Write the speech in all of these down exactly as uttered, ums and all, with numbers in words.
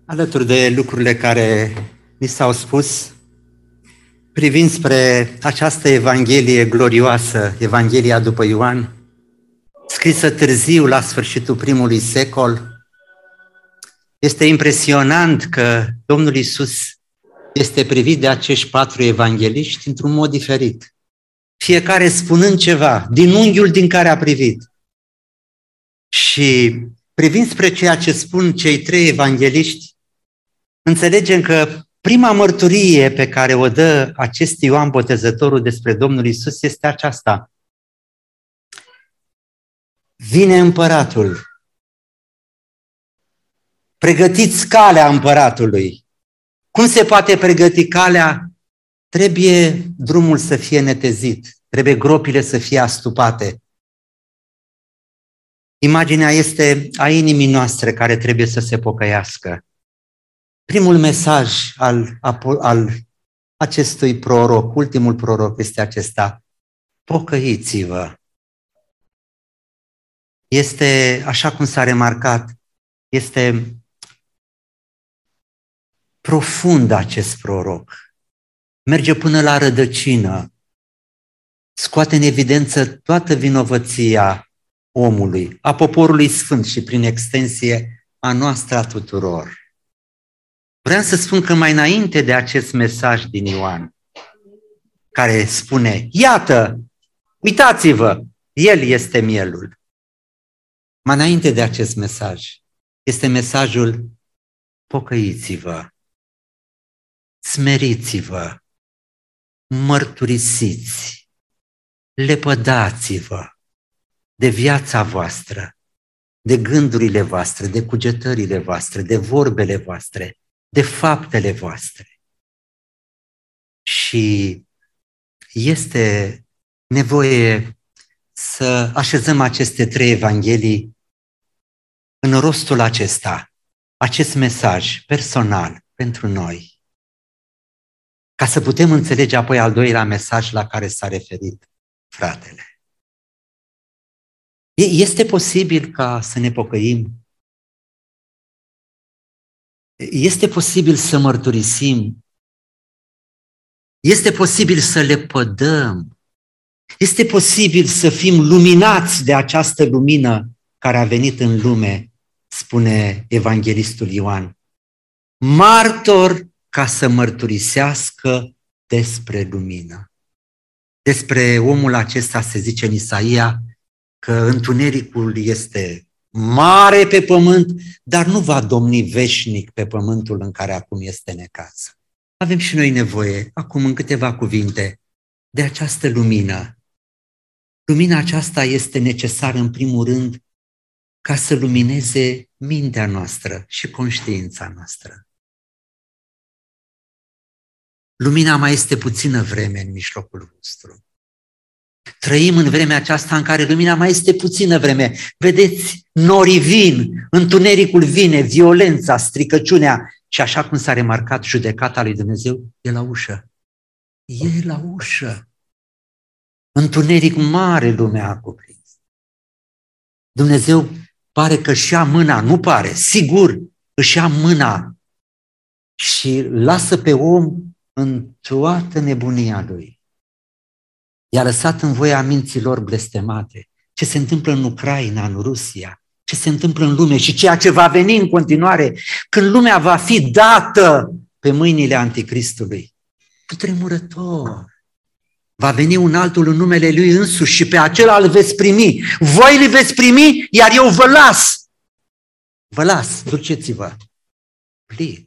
Alături de lucrurile care mi s-au spus, privind spre această Evanghelie glorioasă, Evanghelia după Ioan, scrisă târziu la sfârșitul primului secol, este impresionant că Domnul Iisus este privit de acești patru evangeliști într-un mod diferit. Fiecare spunând ceva, din unghiul din care a privit. Și privind spre ceea ce spun cei trei evangeliști, înțelegem că prima mărturie pe care o dă acest Ioan Botezătorul despre Domnul Iisus este aceasta. Vine împăratul. Pregătiți calea împăratului. Cum se poate pregăti calea? Trebuie drumul să fie netezit, trebuie gropile să fie astupate. Imaginea este a inimii noastre care trebuie să se pocăiască. Primul mesaj al, al acestui proroc, ultimul proroc este acesta: pocăiți-vă. Este, așa cum s-a remarcat, este profund acest proroc. Merge până la rădăcină, scoate în evidență toată vinovăția omului, a poporului sfânt și prin extensie a noastră a tuturor. Vreau să spun că mai înainte de acest mesaj din Ioan, care spune, iată, uitați-vă, El este mielul. Mai înainte de acest mesaj, este mesajul pocăiți-vă, smeriți-vă, mărturisiți, lepădați-vă de viața voastră, de gândurile voastre, de cugetările voastre, de vorbele voastre, de faptele voastre. Și este nevoie să așezăm aceste trei evanghelii în rostul acesta, acest mesaj personal pentru noi, ca să putem înțelege apoi al doilea mesaj la care s-a referit fratele. Este posibil ca să ne pocăim? Este posibil să mărturisim? Este posibil să le pădăm? Este posibil să fim luminați de această lumină care a venit în lume, spune evanghelistul Ioan. Martor ca să mărturisească despre lumină. Despre omul acesta se zice în Isaia că întunericul este mare pe pământ, dar nu va domni veșnic pe pământul în care acum este necaz. Avem și noi nevoie, acum în câteva cuvinte, de această lumină. Lumina aceasta este necesară în primul rând ca să lumineze mintea noastră și conștiința noastră. Lumina mai este puțină vreme în mijlocul vostru. Trăim în vremea aceasta în care lumina mai este puțină vreme. Vedeți, norii vin, întunericul vine, violența, stricăciunea și așa cum s-a remarcat, judecata lui Dumnezeu e la ușă. E la ușă. Întuneric mare lumea a cuprins. Dumnezeu pare că își ia mâna, nu pare, sigur își ia mâna și lasă pe om în toată nebunia lui. I-a lăsat în voia minților blestemate. Ce se întâmplă în Ucraina, în Rusia, ce se întâmplă în lume și ceea ce va veni în continuare, când lumea va fi dată pe mâinile anticristului. Cutremurător. Va veni un altul în numele lui însuși și pe acela îl veți primi. Voi îl veți primi, iar eu vă las. Vă las, duceți-vă. Plit.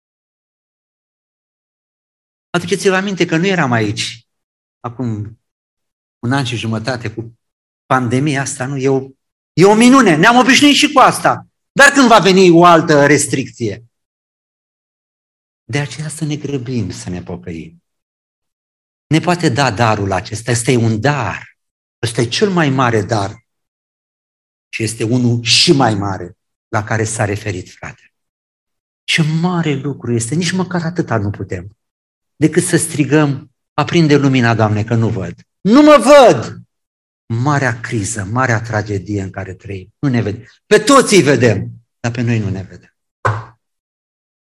Aduceți-vă aminte că nu eram aici acum un an și jumătate cu pandemia asta, nu? E o, e o minune, ne-am obișnuit și cu asta. Dar când va veni o altă restricție? De aceea să ne grăbim să ne pocăim. Ne poate da darul acesta, este un dar. Ăsta e cel mai mare dar. Și este unul și mai mare la care s-a referit fratele. Ce mare lucru este, nici măcar atâta nu putem, decât să strigăm, aprinde lumina, Doamne, că nu văd. Nu mă văd! Marea criză, marea tragedie în care trăim. Nu ne vedem. Pe toți îi vedem, dar pe noi nu ne vedem.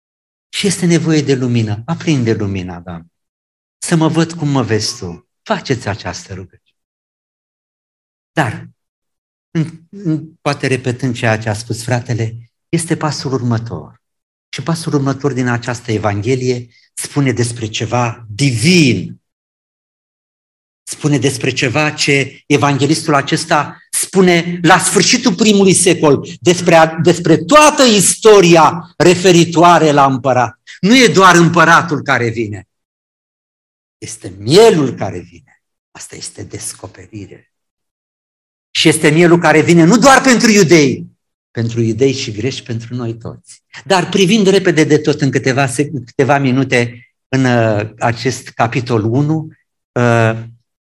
Și este nevoie de lumină. Aprinde lumina, Doamne. Să mă văd cum mă vezi Tu. Faceți această rugăciune. Dar, poate repetând ceea ce a spus fratele, este pasul următor. Și pasul următor din această Evanghelie spune despre ceva divin. Spune despre ceva ce evanghelistul acesta spune la sfârșitul primului secol, despre, despre toată istoria referitoare la împărat. Nu e doar împăratul care vine, este mielul care vine. Asta este descoperire. Și este mielul care vine nu doar pentru iudei, pentru iudei și greci, pentru noi toți. Dar privind repede de tot în câteva, câteva minute în uh, acest capitol unu, uh,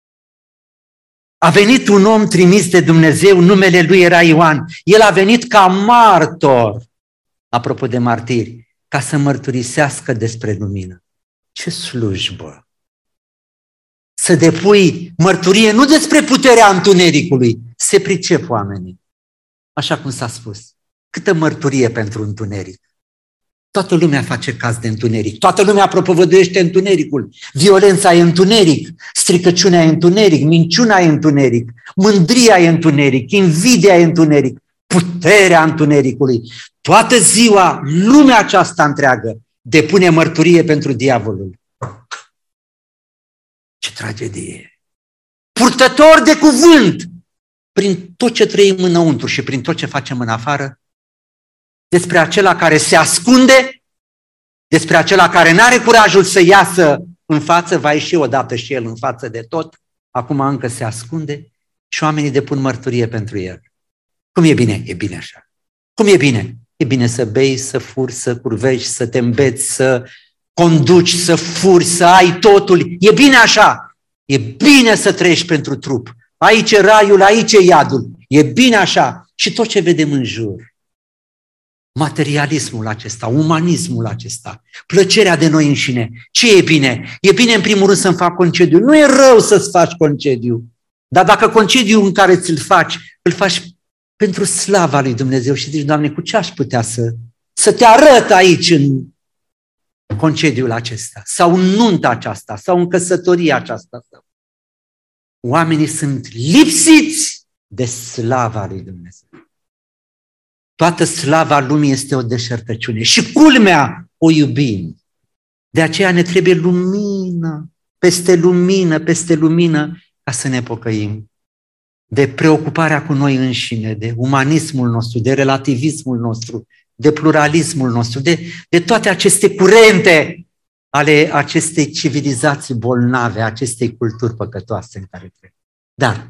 a venit un om trimis de Dumnezeu, numele lui era Ioan. El a venit ca martor, apropo de martiri, ca să mărturisească despre lumină. Ce slujbă! Să depui mărturie nu despre puterea întunericului, se pricep oamenii. Așa cum s-a spus. Câtă mărturie pentru întuneric. Toată lumea face caz de întuneric. Toată lumea propovăduiește întunericul. Violența e întuneric, stricăciunea e întuneric, minciuna e întuneric, mândria e întuneric, invidia e întuneric, puterea întunericului. Toată ziua, lumea aceasta întreagă depune mărturie pentru diavolul. Ce tragedie! Purtător de cuvânt! Prin tot ce trăim înăuntru și prin tot ce facem în afară, despre acela care se ascunde, despre acela care nu are curajul să iasă în față, va ieși odată și el în față de tot, acum încă se ascunde și oamenii depun mărturie pentru el. Cum e bine? E bine așa. Cum e bine? E bine să bei, să furi, să curvești, să te îmbeți, să conduci, să furi, să ai totul. E bine așa. E bine să trăiești pentru trup. Aici e raiul, aici e iadul. E bine așa. Și tot ce vedem în jur. Materialismul acesta, umanismul acesta, plăcerea de noi înșine. Ce e bine? E bine în primul rând să-mi fac concediu. Nu e rău să-ți faci concediu. Dar dacă concediul în care ți-l faci, îl faci pentru slava lui Dumnezeu și zici, Doamne, cu ce aș putea să, să te arăt aici în concediul acesta? Sau în nunta aceasta? Sau în căsătoria aceasta? Oamenii sunt lipsiți de slava lui Dumnezeu. Toată slava lumii este o deșertăciune și culmea o iubim. De aceea ne trebuie lumină, peste lumină, peste lumină, ca să ne pocăim. De preocuparea cu noi înșine, de umanismul nostru, de relativismul nostru, de pluralismul nostru, de, de toate aceste curente ale acestei civilizații bolnave, acestei culturi păcătoase în care trăim. Dar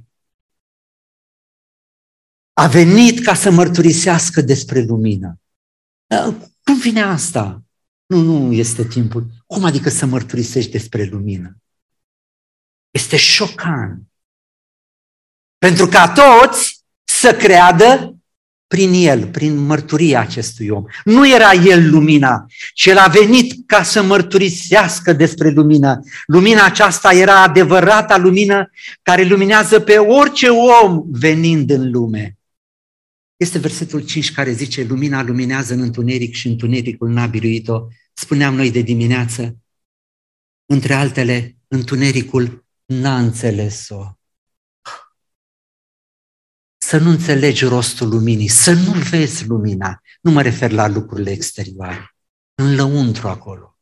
a venit ca să mărturisească despre lumină. Cum vine asta? Nu, nu este timpul. Cum adică să mărturisești despre lumină? Este șocant. Pentru ca toți să creadă prin el, prin mărturia acestui om. Nu era el lumina, ci el a venit ca să mărturisească despre lumină. Lumina aceasta era adevărata lumină care luminează pe orice om venind în lume. Este versetul cinci care zice, lumina luminează în întuneric și întunericul n-a biruit-o. Spuneam noi de dimineață, între altele, întunericul n-a înțeles-o. Să nu înțelegi rostul luminii, să nu vezi lumina. Nu mă refer la lucrurile exterioare, în lăuntru acolo.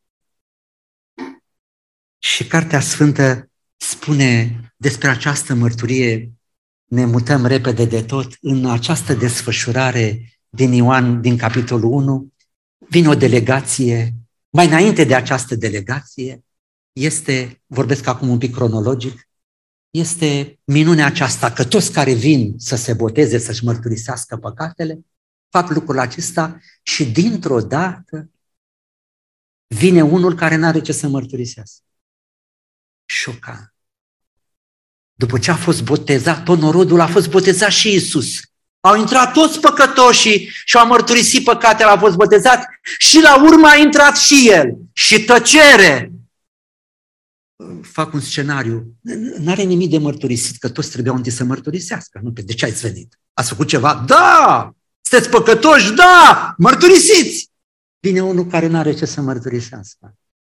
Și Cartea Sfântă spune despre această mărturie, ne mutăm repede de tot, în această desfășurare din Ioan, din capitolul unu, vine o delegație. Mai înainte de această delegație, este, vorbesc acum un pic cronologic, este minunea aceasta că toți care vin să se boteze, să-și mărturisească păcatele, fac lucrul acesta și dintr-o dată vine unul care n-are ce să mărturisească. Șocant. După ce a fost botezat, tot norodul a fost botezat și Iisus. Au intrat toți păcătoșii și au mărturisit păcatele, au fost botezați și la urmă a intrat și el. Și tăcere. Fac un scenariu. N-are nimic de mărturisit, că toți trebuiau întâi să mărturisească. Nu? De ce ați venit? Ați făcut ceva? Da! Sunteți păcătoși? Da! Mărturisiți! vine unul care nu are ce să mărturisească.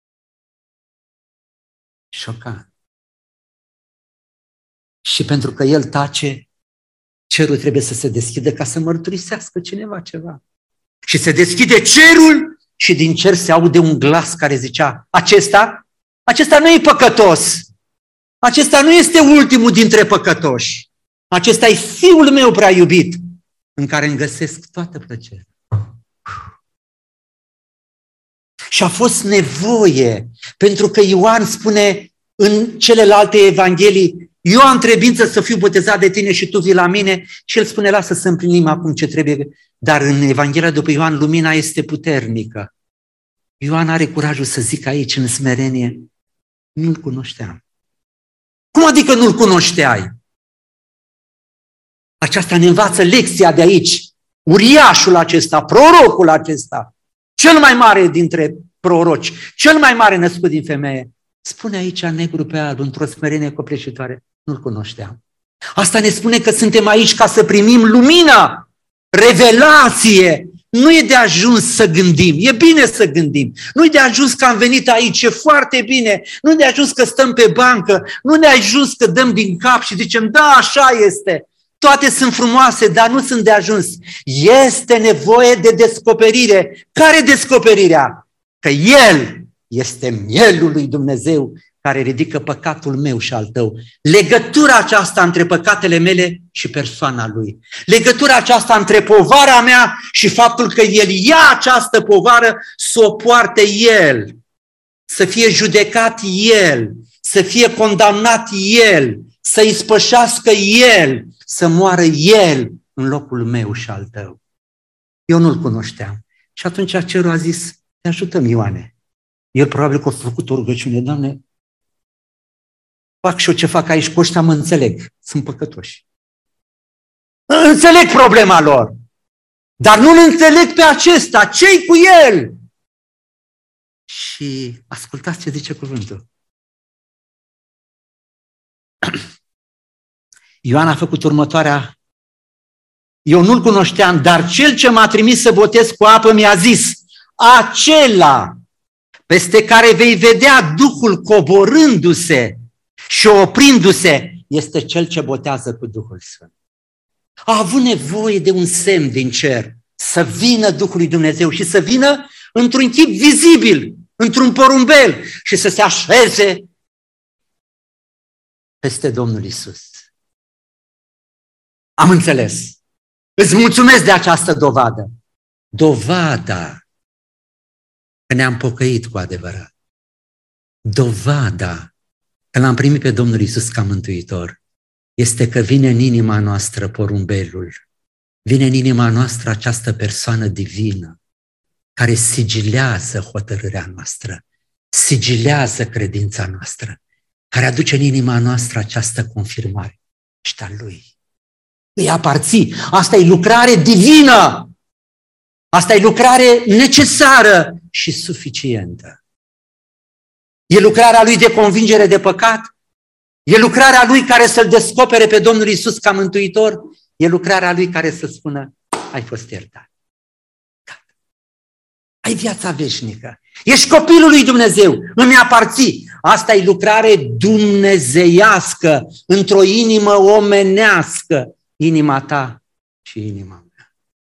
Șocant. Și pentru că el tace, cerul trebuie să se deschidă ca să mărturisească cineva ceva. Și se deschide cerul și din cer se aude un glas care zicea, acesta, acesta nu e păcătos. Acesta nu este ultimul dintre păcătoși. Acesta e Fiul meu prea iubit, în care îmi găsesc toată plăcerea. Și a fost nevoie, pentru că Ioan spune în celelalte evanghelii, eu am trebuință să fiu botezat de tine și tu vii la mine, și el spune, lasă să împlinim acum ce trebuie. Dar în Evanghelia după Ioan, lumina este puternică. Ioan are curajul să zică aici, în smerenie, nu-l cunoșteam. Cum adică nu-l cunoșteai? Aceasta ne învață lecția de aici. Uriașul acesta, prorocul acesta, cel mai mare dintre proroci, cel mai mare născut din femeie, spune aici negru pe alb, într-o smerenie copleșitoare, nu-l cunoșteam. Asta ne spune că suntem aici ca să primim lumină, revelație. Nu e de ajuns să gândim, e bine să gândim. Nu e de ajuns că am venit aici, e foarte bine. Nu e de ajuns că stăm pe bancă, nu e de ajuns că dăm din cap și zicem, da, așa este. Toate sunt frumoase, dar nu sunt de ajuns. Este nevoie de descoperire. Care descoperirea? Că El este mielul lui Dumnezeu care ridică păcatul meu și al tău. Legătura aceasta între păcatele mele și persoana Lui. Legătura aceasta între povara mea și faptul că El ia această povară să o poarte El. Să fie judecat El. Să fie condamnat El. Să ispășească El. Să moară El în locul meu și al tău. Eu nu-L cunoșteam. Și atunci cerul a zis, te ajutăm, Ioane. El probabil că a făcut o rugăciune, Doamne, fac și eu ce fac aici cu ăștia, mă înțeleg, sunt păcătoși. Înțeleg problema lor, dar nu-l înțeleg pe acesta, ce-i cu el? Și ascultați ce zice cuvântul. Ioan a făcut următoarea, eu nu-l cunoșteam, dar cel ce m-a trimis să botez cu apă mi-a zis, acela peste care vei vedea Duhul coborându-se și oprindu-se, este cel ce botează cu Duhul Sfânt. A avut nevoie de un semn din cer, să vină Duhul lui Dumnezeu și să vină într-un chip vizibil, într-un porumbel și să se așeze peste Domnul Iisus. Am înțeles. Îți mulțumesc de această dovadă. Dovada că ne-am pocăit cu adevărat. Dovada că l-am primit pe Domnul Iisus ca mântuitor este că vine în inima noastră porumbelul, vine în inima noastră această persoană divină care sigilează hotărârea noastră, sigilează credința noastră, care aduce în inima noastră această confirmare. Ești al Lui. Îi aparții. Asta e lucrare divină. Asta e lucrare necesară și suficientă. E lucrarea Lui de convingere de păcat? E lucrarea Lui care să-L descopere pe Domnul Iisus ca mântuitor? E lucrarea Lui care să spună, ai fost iertat. Ai viața veșnică. Ești copilul lui Dumnezeu. Îmi aparții. Asta e lucrare dumnezeiască, într-o inimă omenească. Inima ta și inima mea.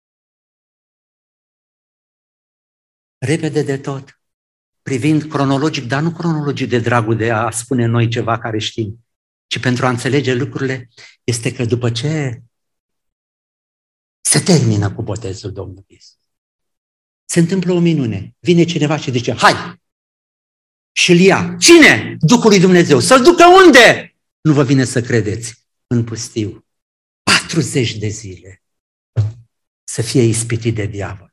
Repede de tot, privind cronologic, dar nu cronologic de dragul de a spune noi ceva care știm, ci pentru a înțelege lucrurile, este că după ce se termină cu botezul Domnului Iisus, se întâmplă o minune. Vine cineva și zice, hai! Și îl ia. Cine? Duhul lui Dumnezeu. Să-l ducă unde? Nu vă vine să credeți. În pustiu. patruzeci de zile să fie ispitit de diavol.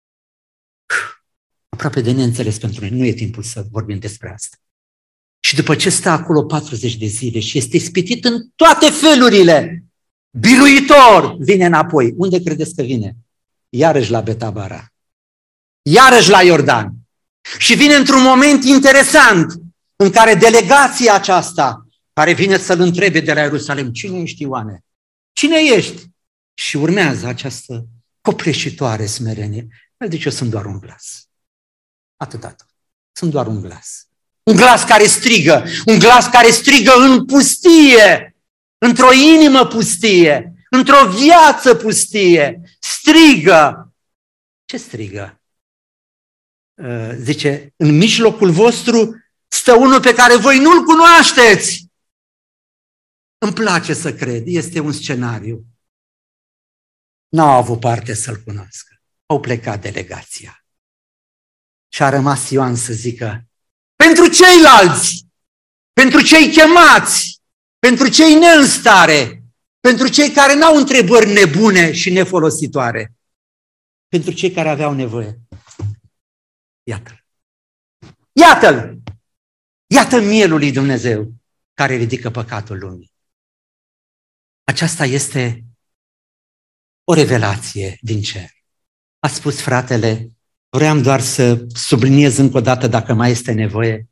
Aproape de neînțeles pentru noi. Nu e timpul să vorbim despre asta. Și după ce stă acolo patruzeci de zile și este ispitit în toate felurile, biruitor, vine înapoi. Unde credeți că vine? Iarăși la Betabara. Iarăși la Iordan. Și vine într-un moment interesant în care delegația aceasta, care vine să-l întrebe de la Ierusalim, cine ești, Ioane? Cine ești? Și urmează această copleșitoare smerenie. El zice, eu sunt doar un glas. Atât, atât. Sunt doar un glas. Un glas care strigă, un glas care strigă în pustie, într-o inimă pustie, într-o viață pustie. Strigă. Ce strigă? Uh, zice, în mijlocul vostru stă unul pe care voi nu-l cunoașteți. Îmi place să cred, este un scenariu. N-au avut parte să-l cunoască. Au plecat delegația. Și a rămas Ioan să zică, pentru ceilalți, pentru cei chemați, pentru cei neînstare, pentru cei care n-au întrebări nebune și nefolositoare, pentru cei care aveau nevoie. Iată-l. Iată-l! Iată mielul lui Dumnezeu care ridică păcatul lumii. Aceasta este o revelație din cer. A spus fratele, vreau doar să subliniez încă o dată dacă mai este nevoie.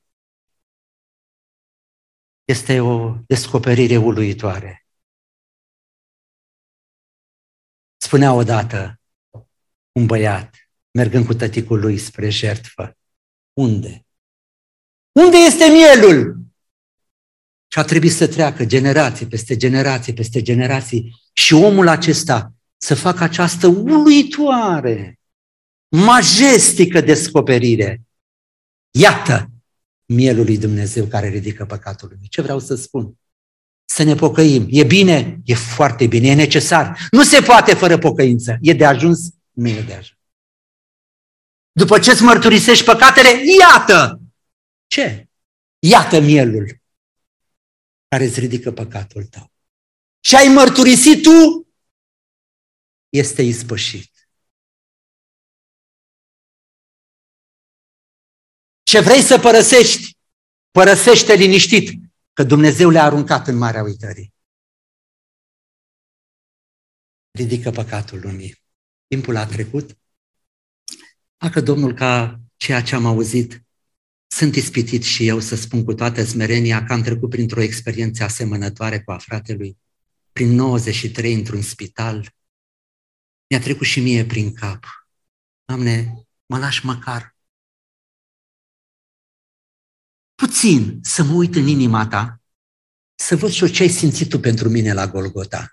Este o descoperire uluitoare. Spunea odată un băiat, mergând cu tăticul lui spre jertfă, unde? Unde este mielul? Și a trebuit să treacă generații peste generații peste generații și omul acesta să facă această uluitoare, majestică descoperire. Iată mielul lui Dumnezeu care ridică păcatul lumii. Ce vreau să spun? Să ne pocăim. E bine? E foarte bine, e necesar. Nu se poate fără pocăință. E de ajuns? Nu e de ajuns. După ce îți mărturisești păcatele, iată! Ce? Iată mielul care îți ridică păcatul tău. Și ai mărturisit tu, este ispășit. Ce vrei să părăsești, părăsește liniștit, că Dumnezeu le-a aruncat în marea uitării. Ridică păcatul lumii. Timpul a trecut. Dacă Domnul, ca ceea ce am auzit, sunt ispitit și eu să spun cu toată smerenia că am trecut printr-o experiență asemănătoare cu a fratelui, prin nouăzeci și trei într-un spital. Mi-a trecut și mie prin cap. Doamne, mă lași măcar puțin să mă uit în inima ta, să văd și eu ce ai simțit tu pentru mine la Golgota.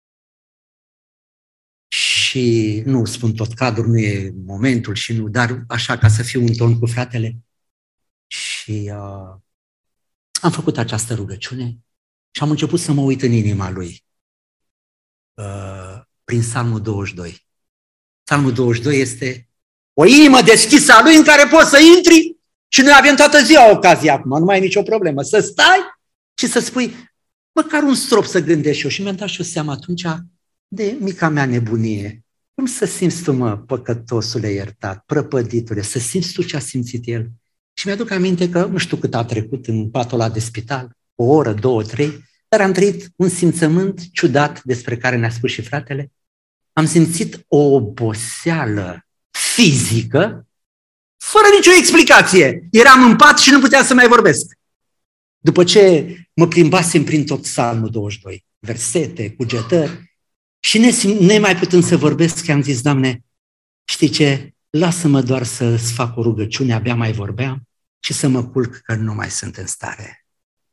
Și nu spun tot cadrul, nu e momentul și nu, dar așa ca să fiu în ton cu fratele. Și uh, am făcut această rugăciune și am început să mă uit în inima lui. Uh, prin Psalmul douăzeci și doi. Psalmul douăzeci și doi este o inimă deschisă a lui în care poți să intri și noi avem toată ziua ocazia acum, nu mai e nicio problemă, să stai și să spui măcar un strop să gândești eu. Și mi-am dat și eu seama atunci de mica mea nebunie. Cum să simți tu, mă, păcătosule iertat, prăpăditule, să simți tu ce a simțit el? Și mi-aduc aminte că nu știu cât a trecut în patul ăla de spital, o oră, două, trei, dar am trăit un simțământ ciudat despre care ne-a spus și fratele. Am simțit o oboseală fizică, fără nicio explicație. Eram în pat și nu puteam să mai vorbesc. După ce mă plimbasem prin tot Psalmul douăzeci și doi, versete, cugetări, și nemai putând să vorbesc, am zis, Doamne, știi ce? Lasă-mă doar să-ți fac o rugăciune, abia mai vorbeam, și să mă culc că nu mai sunt în stare.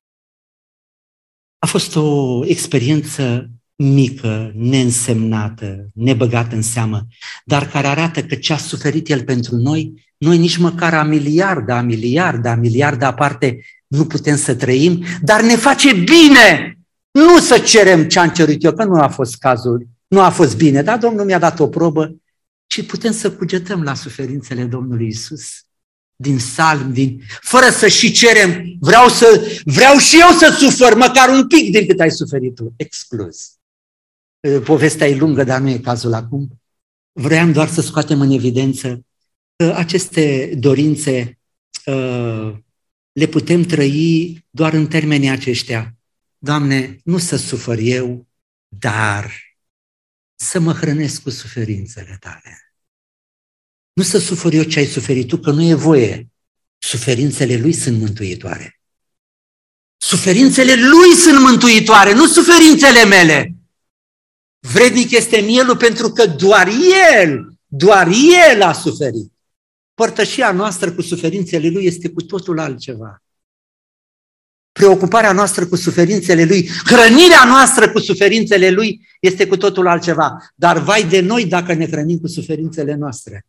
A fost o experiență mică, neînsemnată, nebăgată în seamă, dar care arată că ce a suferit el pentru noi, noi nici măcar a miliarde, a miliarde, a miliarde aparte nu putem să trăim, dar ne face bine. Nu să cerem ce am cerut eu, că nu a fost cazul, nu a fost bine, dar Domnul mi-a dat o probă, ci putem să cugetăm la suferințele Domnului Iisus, din salm, din, fără să și cerem, vreau, să, vreau și eu să sufăr măcar un pic din cât ai suferit tu, exclus. Povestea e lungă, dar nu e cazul acum. Vreau doar să scoatem în evidență că aceste dorințe uh, le putem trăi doar în termenii aceștia. Doamne, nu să sufăr eu, dar să mă hrănesc cu suferințele tale. Nu să sufăr eu ce ai suferit tu, că nu e voie. Suferințele lui sunt mântuitoare. Suferințele lui sunt mântuitoare, nu suferințele mele. Vrednic este mielul pentru că doar el Doar El a suferit. Părtășia noastră cu suferințele Lui este cu totul altceva. Preocuparea noastră cu suferințele Lui, hrănirea noastră cu suferințele Lui este cu totul altceva. Dar vai de noi dacă ne hrănim cu suferințele noastre.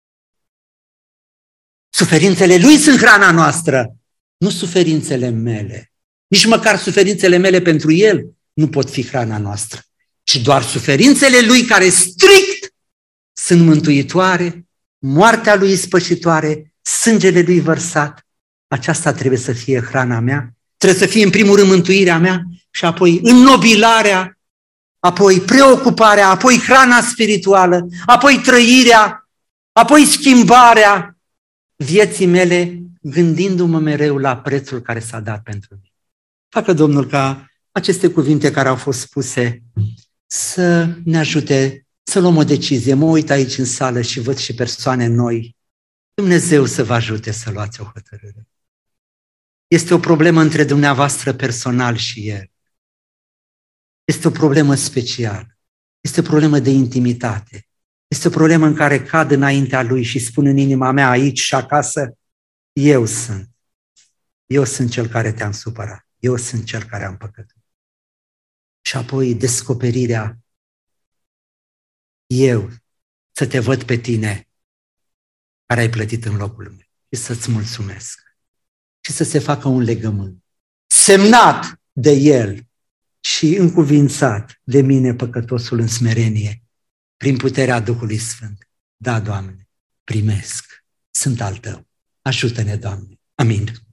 Suferințele Lui sunt hrana noastră, nu suferințele mele. Nici măcar suferințele mele pentru El nu pot fi hrana noastră, ci doar suferințele Lui care strict sunt mântuitoare, moartea Lui ispășitoare, sângele Lui vărsat. Aceasta trebuie să fie hrana mea, trebuie să fie în primul rând mântuirea mea și apoi înnobilarea, apoi preocuparea, apoi hrana spirituală, apoi trăirea, apoi schimbarea vieții mele, gândindu-mă mereu la prețul care s-a dat pentru mine. Facă Domnul ca aceste cuvinte care au fost spuse să ne ajute să luăm o decizie. Mă uit aici în sală și văd și persoane noi. Dumnezeu să vă ajute să luați o hotărâre. Este o problemă între dumneavoastră personal și El. Este o problemă specială. Este o problemă de intimitate. Este o problemă în care cad înaintea Lui și spun în inima mea aici și acasă, eu sunt. Eu sunt cel care te-am supărat. Eu sunt cel care am păcătuit. Și apoi descoperirea, eu să te văd pe tine care ai plătit în locul meu și să-ți mulțumesc. Și să se facă un legământ semnat de El și încuvințat de mine, păcătosul, în smerenie, prin puterea Duhului Sfânt. Da, Doamne, primesc, sunt al Tău. Ajută-ne, Doamne. Amin.